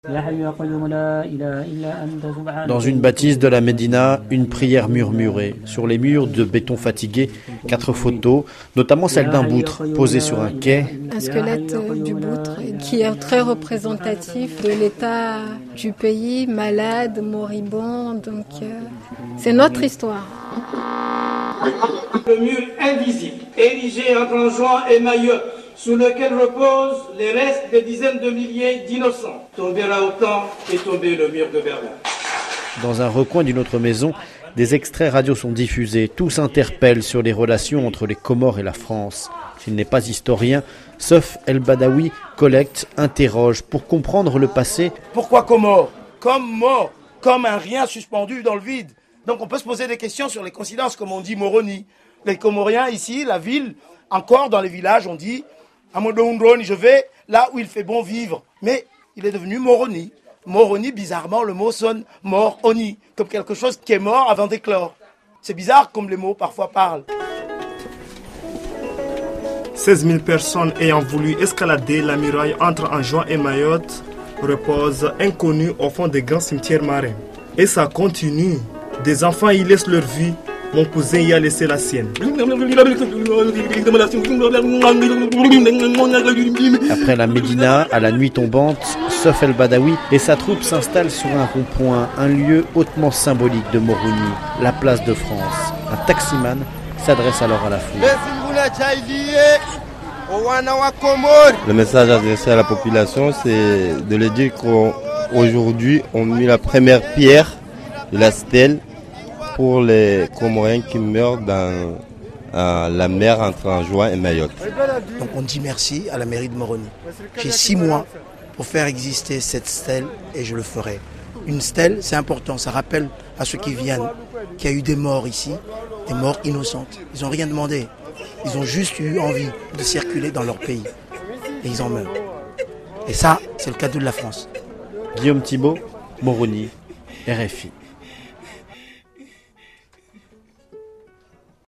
Dans une bâtisse de la Médina, une prière murmurée. Sur les murs de béton fatigué, 4 photos, notamment celle d'un boutre posé sur un quai. Un squelette du boutre qui est très représentatif de l'état du pays, malade, moribond. Donc c'est notre histoire. Le mur invisible, érigé entre Anjouan et Mayotte, sous lequel reposent les restes des dizaines de milliers d'innocents. Tombera autant qu'est tombé le mur de Berlin. Dans un recoin d'une autre maison, des extraits radio sont diffusés. Tous interpellent sur les relations entre les Comores et la France. S'il n'est pas historien, Sof El Badawi collecte, interroge pour comprendre le passé. Pourquoi Comores ? Comme mort, comme un rien suspendu dans le vide. Donc on peut se poser des questions sur les coïncidences, comme on dit Moroni. Les Comoriens ici, la ville, encore dans les villages, on dit Amodondroni, je vais là où il fait bon vivre. Mais il est devenu Moroni. Moroni, bizarrement, le mot sonne mort-oni, comme quelque chose qui est mort avant d'éclore. C'est bizarre comme les mots parfois parlent. 16 000 personnes ayant voulu escalader la muraille entre Anjouan et Mayotte reposent inconnus au fond des grands cimetières marins. Et ça continue. Des enfants y laissent leur vie. Mon cousin y a laissé la sienne. Après la Médina, à la nuit tombante, Sof El Badawi et sa troupe s'installent sur un rond-point, un lieu hautement symbolique de Moroni, la place de France. Un taximan s'adresse alors à la foule. Le message adressé à la population, c'est de leur dire qu'aujourd'hui, on a mis la première pierre de la stèle pour les Comoriens qui meurent dans la mer entre Anjouan et Mayotte. Donc on dit merci à la mairie de Moroni. J'ai 6 mois pour faire exister cette stèle et je le ferai. Une stèle, c'est important, ça rappelle à ceux qui viennent qu'il y a eu des morts ici, des morts innocentes. Ils n'ont rien demandé, ils ont juste eu envie de circuler dans leur pays et ils en meurent. Et ça, c'est le cadeau de la France. Guillaume Thibault, Moroni, RFI.